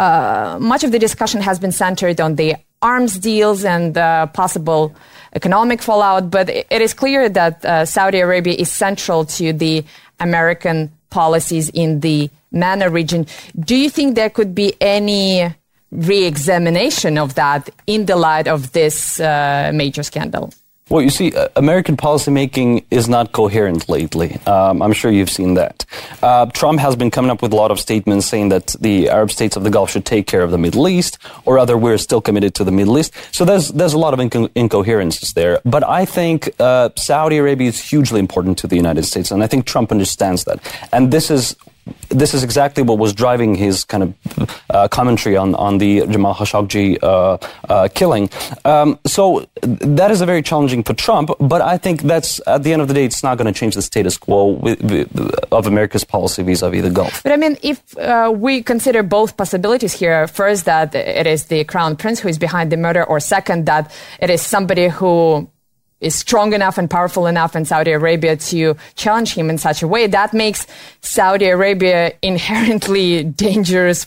uh, much of the discussion has been centered on the arms deals and uh, possible economic fallout. But it is clear that uh, Saudi Arabia is central to the American policies in the MENA region. Do you think there could be any re-examination of that in the light of this uh, major scandal? Well, you see, uh, American policymaking is not coherent lately. Um, I'm sure you've seen that. Uh, Trump has been coming up with a lot of statements saying that the Arab states of the Gulf should take care of the Middle East, or rather, we're still committed to the Middle East. So there's there's a lot of inco- incoherences there. But I think uh, Saudi Arabia is hugely important to the United States, and I think Trump understands that. And this is This is exactly what was driving his kind of uh, commentary on, on the Jamal Khashoggi uh, uh, killing. Um, so that is a very challenging for Trump, but I think that's, at the end of the day, it's not going to change the status quo with, with, of America's policy vis-a-vis the Gulf. But I mean, if uh, we consider both possibilities here, first that it is the Crown Prince who is behind the murder, or second that it is somebody who is strong enough and powerful enough in Saudi Arabia to challenge him in such a way, that makes Saudi Arabia inherently dangerous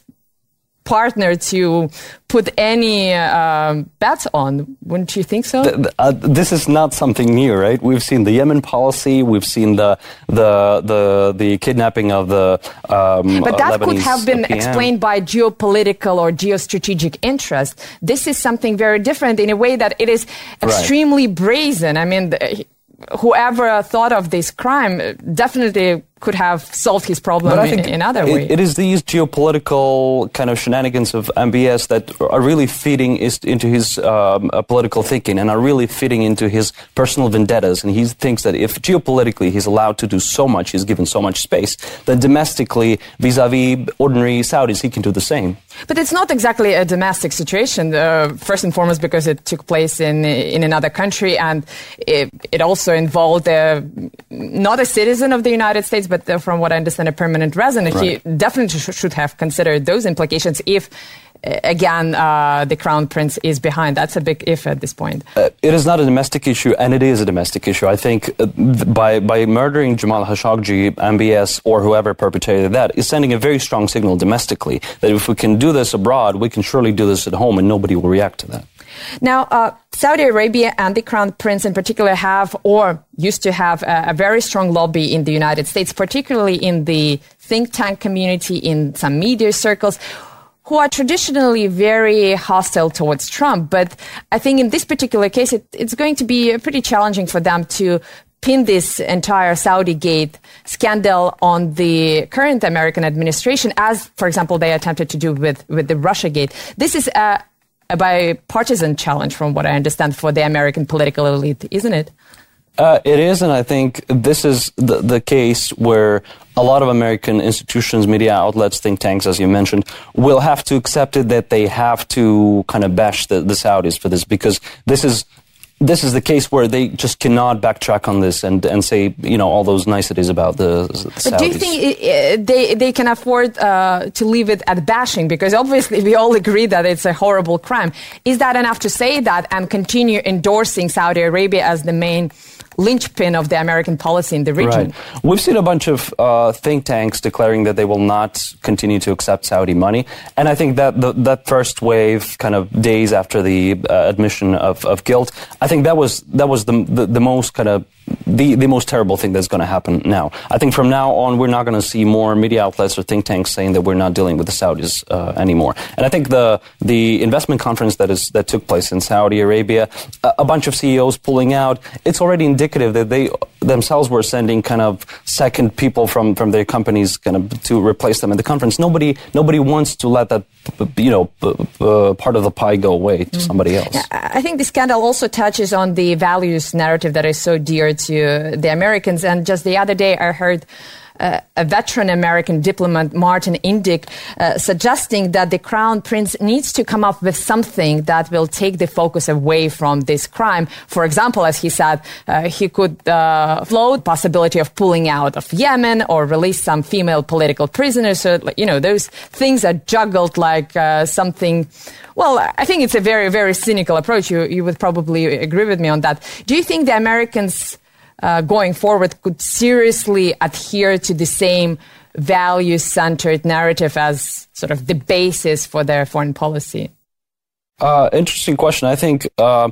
partner to put any um, bets on. Wouldn't you think so? The, uh, this is not something new, right? We've seen the Yemen policy. We've seen the the the, the kidnapping of the um, But that uh, could have been P M. explained by geopolitical or geostrategic interest. This is something very different in a way that it is extremely right. brazen. I mean, the, whoever thought of this crime definitely could have solved his problem in, in other ways. It, it is these geopolitical kind of shenanigans of M B S that are really feeding is, into his um, uh, political thinking and are really feeding into his personal vendettas. And he thinks that if geopolitically he's allowed to do so much, he's given so much space, that domestically, vis-a-vis ordinary Saudis, he can do the same. But it's not exactly a domestic situation, uh, first and foremost because it took place in in another country, and it, it also involved a, not a citizen of the United States, but uh, from what I understand, a permanent resident. Right. He definitely sh- should have considered those implications if, uh, again, uh, the Crown Prince is behind. That's a big if at this point. Uh, it is not a domestic issue, and it is a domestic issue. I think uh, th- by by murdering Jamal Khashoggi, M B S, or whoever perpetrated that, is sending a very strong signal domestically that if we can do this abroad, we can surely do this at home, and nobody will react to that. Now, uh, Saudi Arabia and the Crown Prince in particular have, or used to have, a, a very strong lobby in the United States, particularly in the think tank community, in some media circles, who are traditionally very hostile towards Trump. But I think in this particular case, it, it's going to be pretty challenging for them to pin this entire Saudi Gate scandal on the current American administration, as, for example, they attempted to do with, with the Russia Gate. This is a a bipartisan challenge, from what I understand, for the American political elite, isn't it? Uh, it is, and I think this is the, the case where a lot of American institutions, media outlets, think tanks, as you mentioned, will have to accept it that they have to kind of bash the, the Saudis for this, because this is This is the case where they just cannot backtrack on this and, and say, you know, all those niceties about the, the Saudis. But do you think it, they they can afford uh, to leave it at bashing? Because obviously we all agree that it's a horrible crime. Is that enough to say that and continue endorsing Saudi Arabia as the main linchpin of the American policy in the region. Right. We've seen a bunch of uh, think tanks declaring that they will not continue to accept Saudi money. And I think that the, that first wave, kind of days after the uh, admission of, of guilt, I think that was that was the the, the most kind of the, the most terrible thing that's going to happen now. I think from now on, we're not going to see more media outlets or think tanks saying that we're not dealing with the Saudis uh, anymore. And I think the the investment conference that is that took place in Saudi Arabia, a, a bunch of C E Os pulling out, it's already indicative that they themselves were sending kind of second people from, from their companies kind of to replace them in the conference. Nobody nobody wants to let that, you know, uh, part of the pie go away to mm. somebody else. I think the scandal also touches on the values narrative that is so dear to the Americans. And just the other day, I heard Uh, a veteran American diplomat, Martin Indyk, uh, suggesting that the Crown Prince needs to come up with something that will take the focus away from this crime. For example, as he said, uh, he could uh, float possibility of pulling out of Yemen or release some female political prisoners. So, you know, those things are juggled like uh, something. Well, I think it's a very, very cynical approach. You, you would probably agree with me on that. Do you think the Americans Uh, going forward could seriously adhere to the same value-centered narrative as sort of the basis for their foreign policy? Uh, interesting question. I think uh,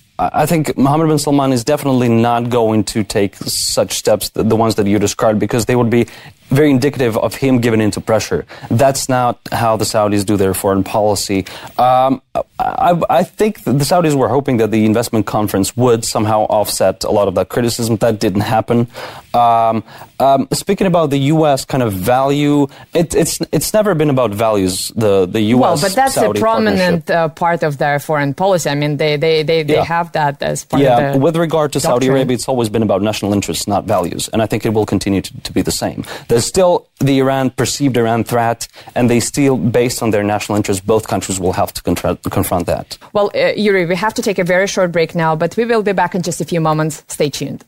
I think Mohammed bin Salman is definitely not going to take such steps, the, the ones that you described, because they would be very indicative of him giving into pressure. That's not how the Saudis do their foreign policy. Um, I, I think the Saudis were hoping that the investment conference would somehow offset a lot of that criticism. That didn't happen. Um, um, speaking about the U S kind of value, it, it's it's never been about values. The the U S well, but that's Saudi a prominent uh, part of their foreign policy. I mean, they they they, they yeah. have that as part yeah. of the With regard to doctrine. Saudi Arabia, it's always been about national interests, not values, and I think it will continue to, to be the same. There's still the Iran perceived Iran threat, and they still, based on their national interests, both countries will have to contra- confront that. Well, uh, Yuri, we have to take a very short break now, but we will be back in just a few moments. Stay tuned.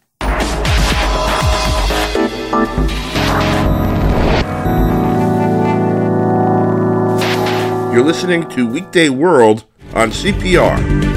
You're listening to Weekday World on C P R.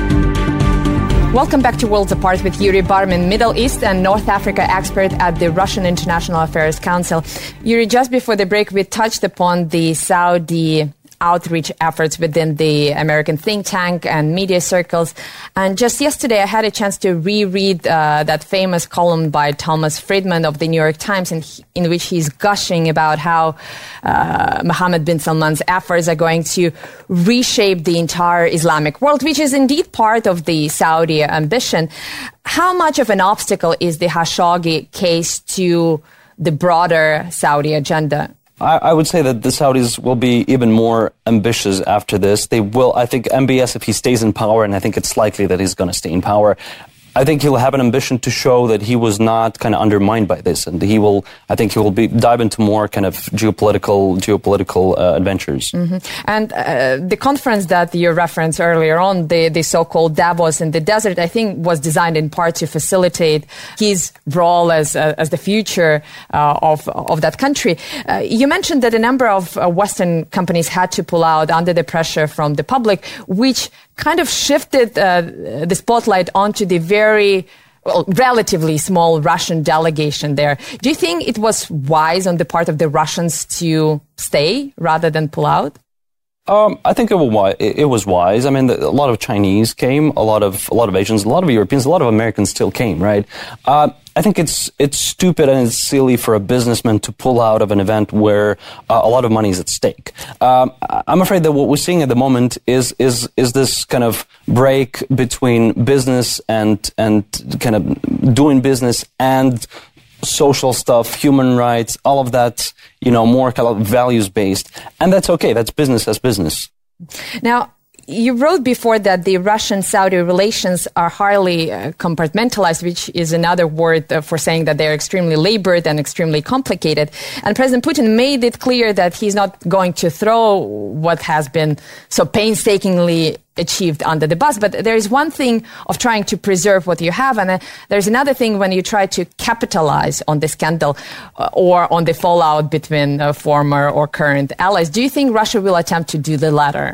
Welcome back to Worlds Apart with Yuri Barmin, Middle East and North Africa expert at the Russian International Affairs Council. Yuri, just before the break, we touched upon the Saudi outreach efforts within the American think tank and media circles. And just yesterday, I had a chance to reread uh, that famous column by Thomas Friedman of the New York Times, in, in which he's gushing about how uh, Mohammed bin Salman's efforts are going to reshape the entire Islamic world, which is indeed part of the Saudi ambition. How much of an obstacle is the Khashoggi case to the broader Saudi agenda? I, I would say that the Saudis will be even more ambitious after this. They will, I think, M B S, if he stays in power, and I think it's likely that he's going to stay in power, I think he'll have an ambition to show that he was not kind of undermined by this, and he will. I think he will be dive into more kind of geopolitical geopolitical uh, adventures. Mm-hmm. And uh, the conference that you referenced earlier on, the the so-called Davos in the desert, I think was designed in part to facilitate his role as uh, as the future uh, of of that country. Uh, you mentioned that a number of uh, Western companies had to pull out under the pressure from the public, which kind of shifted uh, the spotlight onto the very, well, relatively small Russian delegation there. Do you think it was wise on the part of the Russians to stay rather than pull out? Um, I think it was, it was wise. I mean, a lot of Chinese came, a lot of a lot of Asians, a lot of Europeans, a lot of Americans still came, right? Uh, I think it's it's stupid and it's silly for a businessman to pull out of an event where uh, a lot of money is at stake. Um, I'm afraid that what we're seeing at the moment is is is this kind of break between business and and kind of doing business and social stuff, human rights, all of that, you know, more kind of values-based. And that's okay. That's business as business. Now, you wrote before that the Russian-Saudi relations are highly uh, compartmentalized, which is another word uh, for saying that they're extremely labored and extremely complicated. And President Putin made it clear that he's not going to throw what has been so painstakingly achieved under the bus. But there is one thing of trying to preserve what you have, and uh, there's another thing when you try to capitalize on the scandal uh, or on the fallout between uh, former or current allies. Do you think Russia will attempt to do the latter?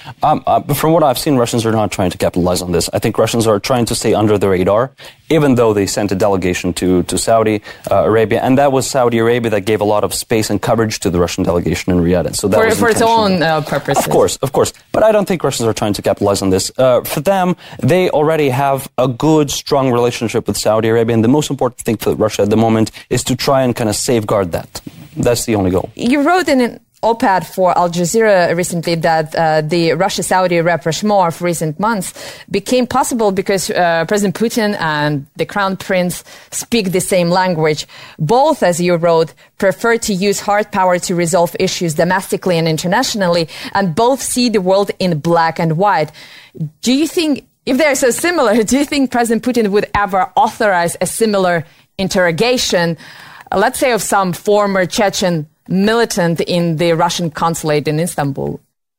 Um, uh, from what I've seen, Russians are not trying to capitalize on this. I think Russians are trying to stay under the radar, even though they sent a delegation to, to Saudi uh, Arabia. And that was Saudi Arabia that gave a lot of space and coverage to the Russian delegation in Riyadh. So that for, was for its own uh, purposes. Of course, of course. But I don't think Russians are trying to capitalize on this. Uh, for them, they already have a good, strong relationship with Saudi Arabia. And the most important thing for Russia at the moment is to try and kind of safeguard that. That's the only goal. You wrote in an op-ed for Al Jazeera recently that uh, the Russia-Saudi rapprochement of recent months became possible because uh, President Putin and the Crown Prince speak the same language. Both, as you wrote, prefer to use hard power to resolve issues domestically and internationally, and both see the world in black and white. Do you think, if they're so similar, do you think President Putin would ever authorize a similar interrogation, uh, let's say, of some former Chechen militant in the Russian consulate in Istanbul?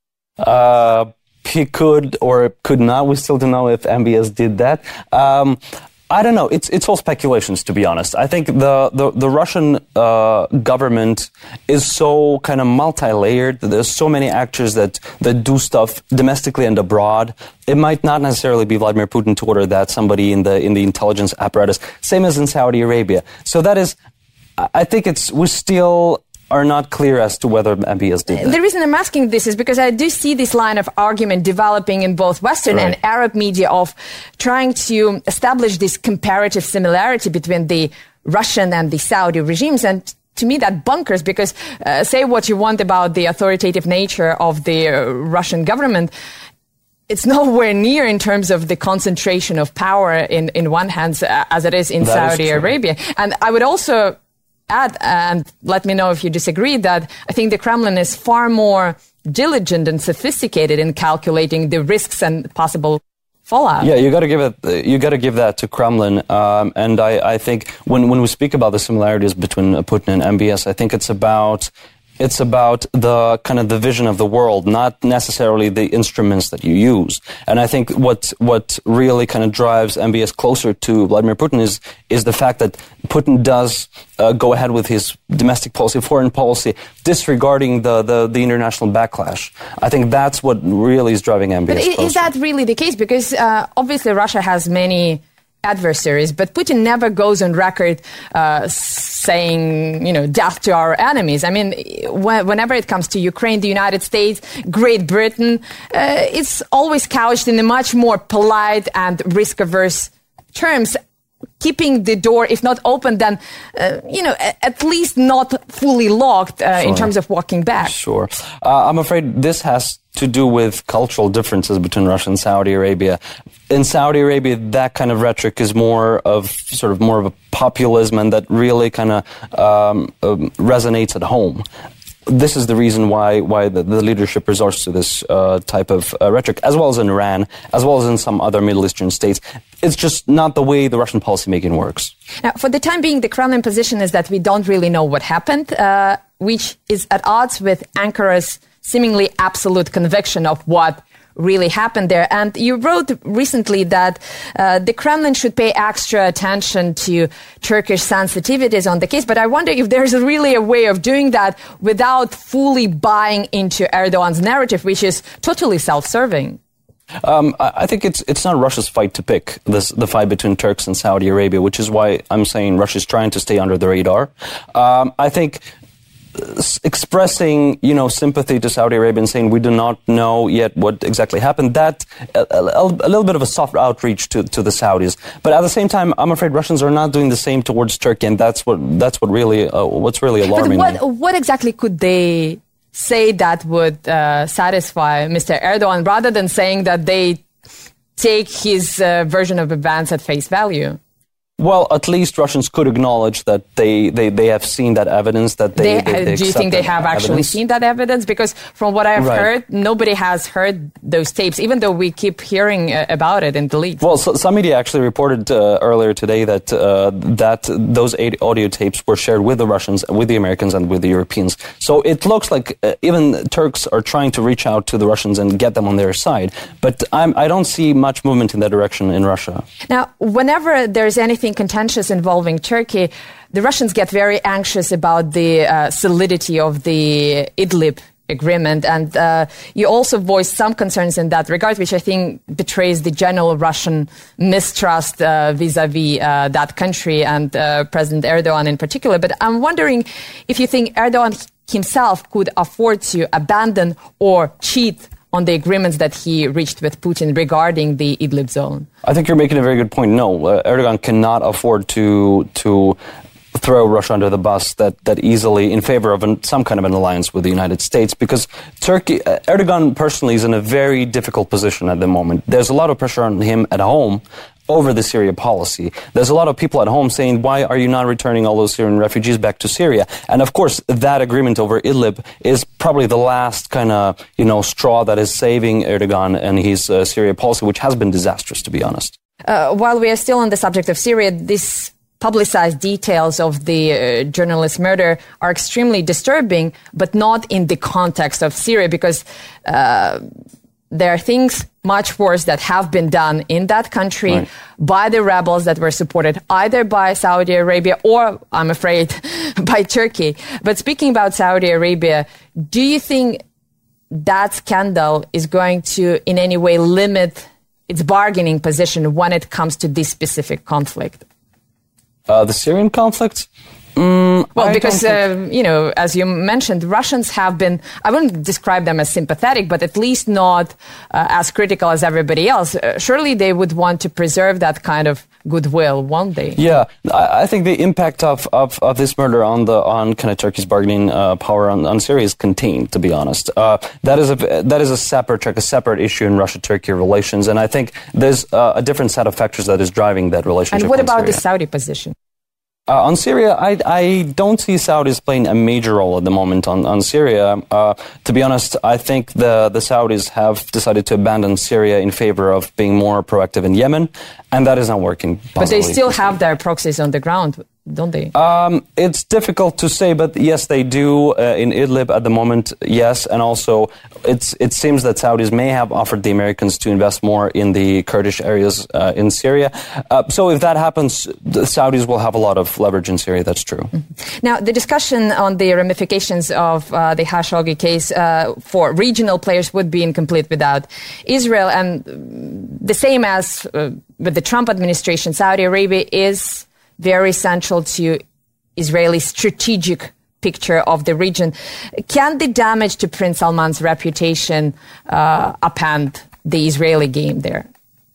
Uh, he could or could not. We still don't know if M B S did that. Um, I don't know. It's it's all speculations, to be honest. I think the the, the Russian uh, government is so kind of multi-layered. There's so many actors that, that do stuff domestically and abroad. It might not necessarily be Vladimir Putin to order that, somebody in the in the intelligence apparatus. Same as in Saudi Arabia. So that is, I think it's we're still are not clear as to whether M B S did that. The reason I'm asking this is because I do see this line of argument developing in both Western right. and Arab media of trying to establish this comparative similarity between the Russian and the Saudi regimes. And to me, that bunkers, because uh, say what you want about the authoritative nature of the uh, Russian government, it's nowhere near in terms of the concentration of power in, in one hand uh, as it is in that Saudi is Arabia. And I would also add, and let me know if you disagree, that I think the Kremlin is far more diligent and sophisticated in calculating the risks and possible fallout. Yeah, you got to give it. You got to give that to Kremlin. Um, and I, I think when when we speak about the similarities between Putin and M B S, I think it's about. It's about the kind of the vision of the world, not necessarily the instruments that you use. And I think what what really kind of drives M B S closer to Vladimir Putin is is the fact that Putin does uh, go ahead with his domestic policy, foreign policy, disregarding the, the, the international backlash. I think that's what really is driving M B S But closer. Is that really the case? Because uh, obviously Russia has many adversaries, but Putin never goes on record uh, saying, you know, death to our enemies. I mean, wh- whenever it comes to Ukraine, the United States, Great Britain, uh, it's always couched in a much more polite and risk-averse terms, keeping the door, if not open, then, uh, you know, a- at least not fully locked uh, sure. in terms of walking back. Sure. Uh, I'm afraid this has to do with cultural differences between Russia and Saudi Arabia. In Saudi Arabia, that kind of rhetoric is more of sort of more of a populism, and that really kind of um, um, resonates at home. This is the reason why why the, the leadership resorts to this uh, type of uh, rhetoric, as well as in Iran, as well as in some other Middle Eastern states. It's just not the way the Russian policymaking works. Now, for the time being, the Kremlin position is that we don't really know what happened, uh, which is at odds with Ankara's seemingly absolute conviction of what really happened there. And you wrote recently that uh, the Kremlin should pay extra attention to Turkish sensitivities on the case. But I wonder if there's really a way of doing that without fully buying into Erdogan's narrative, which is totally self-serving. Um, I think it's it's not Russia's fight to pick this the fight between Turks and Saudi Arabia, which is why I'm saying Russia's trying to stay under the radar. Um, I think expressing, you know, sympathy to Saudi Arabia and saying we do not know yet what exactly happened, that a, a, a little bit of a soft outreach to, to the Saudis. But at the same time, I'm afraid Russians are not doing the same towards Turkey, and that's what that's what really uh, what's really alarming. But what, what exactly could they say that would uh, satisfy Mister Erdogan, rather than saying that they take his uh, version of events at face value? Well, at least Russians could acknowledge that they, they, they have seen that evidence, that they, they, they, they Do you think they have actually evidence. seen that evidence? Because from what I've right. heard, nobody has heard those tapes, even though we keep hearing uh, about it in the leaks. Well, so, some media actually reported uh, earlier today that uh, that those eight audio tapes were shared with the Russians, with the Americans, and with the Europeans. So it looks like uh, even Turks are trying to reach out to the Russians and get them on their side. But I'm, I don't see much movement in that direction in Russia. Now, whenever there's anything contentious involving Turkey, the Russians get very anxious about the uh, solidity of the Idlib agreement. And uh, you also voiced some concerns in that regard, which I think betrays the general Russian mistrust uh, vis-a-vis uh, that country and uh, President Erdogan in particular. But I'm wondering if you think Erdogan himself could afford to abandon or cheat on the agreements that he reached with Putin regarding the Idlib zone. I think you're making a very good point. No, uh, Erdogan cannot afford to to throw Russia under the bus that, that easily in favor of an, some kind of an alliance with the United States, because Turkey, uh, Erdogan personally is in a very difficult position at the moment. There's a lot of pressure on him at home over the Syria policy. There's a lot of people at home saying, why are you not returning all those Syrian refugees back to Syria? And of course, that agreement over Idlib is probably the last kind of, you know, straw that is saving Erdogan and his uh, Syria policy, which has been disastrous, to be honest. Uh, while we are still on the subject of Syria, this publicized details of the uh, journalist murder are extremely disturbing, but not in the context of Syria, because uh, there are things much worse that have been done in that country right. by the rebels that were supported either by Saudi Arabia or, I'm afraid, by Turkey. But speaking about Saudi Arabia, do you think that scandal is going to in any way limit its bargaining position when it comes to this specific conflict? Uh, the Syrian conflict? Mm, well, I because, think... uh, you know, as you mentioned, Russians have been, I wouldn't describe them as sympathetic, but at least not uh, as critical as everybody else. Uh, surely they would want to preserve that kind of goodwill, won't they? Yeah, I, I think the impact of, of, of this murder on the on kind of Turkey's bargaining uh, power on, on Syria is contained, to be honest. Uh, that is a that is a separate track, a separate issue in Russia-Turkey relations, and I think there's uh, a different set of factors that is driving that relationship. And what about Syria. the Saudi position? Uh, on Syria, I, I don't see Saudis playing a major role at the moment on, on Syria. Uh, to be honest, I think the, the Saudis have decided to abandon Syria in favor of being more proactive in Yemen, and that is not working. But they still have their proxies on the ground, don't they? Um, it's difficult to say, but yes, they do uh, in Idlib at the moment, yes. And also, it's, it seems that Saudis may have offered the Americans to invest more in the Kurdish areas uh, in Syria. Uh, so if that happens, the Saudis will have a lot of leverage in Syria, that's true. Mm-hmm. Now, the discussion on the ramifications of uh, the Khashoggi case uh, for regional players would be incomplete without Israel. And the same as uh, with the Trump administration, Saudi Arabia is very central to Israeli strategic picture of the region. Can the damage to Prince Salman's reputation uh, upend the Israeli game there?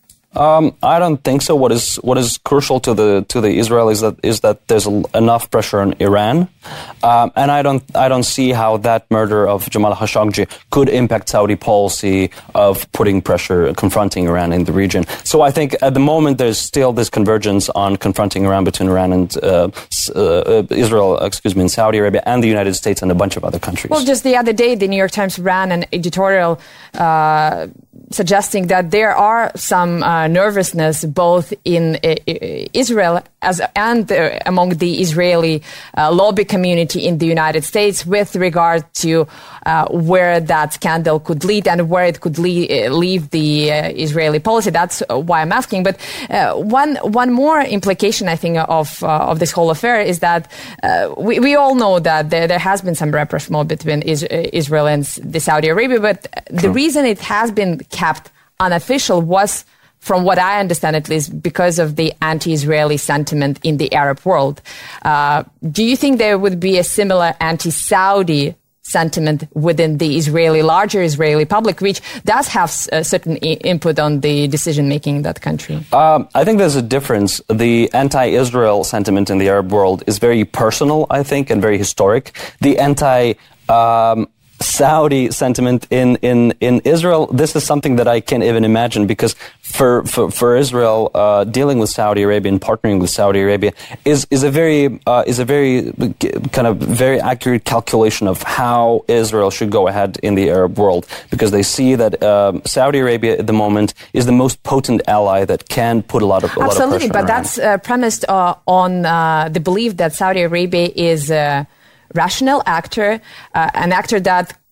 Um, I don't think so. What is what is crucial to the to the Israelis that is that there's a, enough pressure on Iran, um, and I don't I don't see how that murder of Jamal Khashoggi could impact Saudi policy of putting pressure, confronting Iran in the region. So I think at the moment there's still this convergence on confronting Iran between Iran and uh, uh, Israel, excuse me, and Saudi Arabia and the United States and a bunch of other countries. Well, just the other day, the New York Times ran an editorial Uh, suggesting that there are some uh, nervousness both in uh, Israel as and uh, among the Israeli uh, lobby community in the United States with regard to uh, where that scandal could lead and where it could lead, uh, leave the uh, Israeli policy. That's why I'm asking. But uh, one one more implication, I think, of uh, of this whole affair is that uh, we we all know that there, there has been some rapprochement between is, uh, Israel and the Saudi Arabia, but the True. reason it has been kept unofficial was, from what I understand at least, because of the anti-Israeli sentiment in the Arab world. Uh, do you think there would be a similar anti-Saudi sentiment within the Israeli, larger Israeli public, which does have a certain I- input on the decision-making in that country? Um, I think there's a difference. The anti-Israel sentiment in the Arab world is very personal, I think, and very historic. The anti- um, Saudi sentiment in, in, in Israel, this is something that I can't even imagine, because for, for, for Israel, uh, dealing with Saudi Arabia and partnering with Saudi Arabia is, is a very, uh, is a very kind of very accurate calculation of how Israel should go ahead in the Arab world, because they see that, um, Saudi Arabia at the moment is the most potent ally that can put a lot of, a Absolutely, lot of pressure but that's uh, premised uh, on uh, the belief that Saudi Arabia is a rational actor, uh, an actor that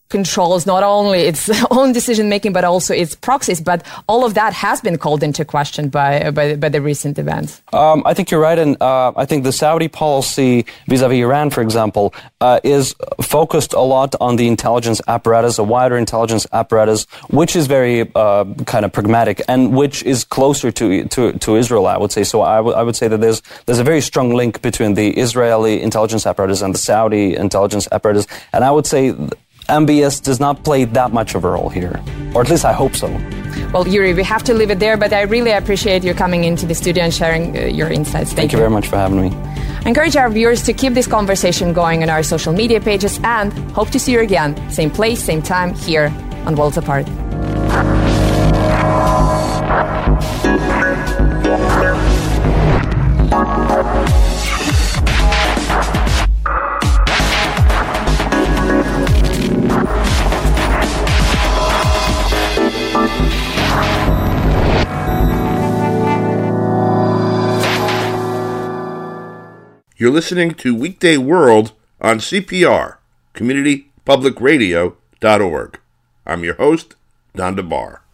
controls not only its own decision-making, but also its proxies. But all of that has been called into question by by, by the recent events. Um, I think you're right, and uh, I think the Saudi policy vis-a-vis Iran, for example, uh, is focused a lot on the intelligence apparatus, a wider intelligence apparatus, which is very uh, kind of pragmatic and which is closer to to, to Israel, I would say. So I, w- I would say that there's there's a very strong link between the Israeli intelligence apparatus and the Saudi intelligence apparatus, and I would say M B S does not play that much of a role here, or at least I hope so. Well, Yuri, we have to leave it there, but I really appreciate you coming into the studio and sharing uh, your insights. Thank, Thank you very much for having me. I encourage our viewers to keep this conversation going on our social media pages, and hope to see you again, same place, same time, here on Worlds Apart. You're listening to Weekday World on C P R, community public radio dot org. I'm your host, Don DeBar.